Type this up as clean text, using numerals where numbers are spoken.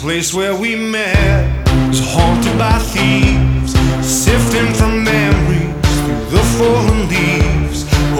place where we met is haunted by thieves, sifting from memories through the fallen leaves.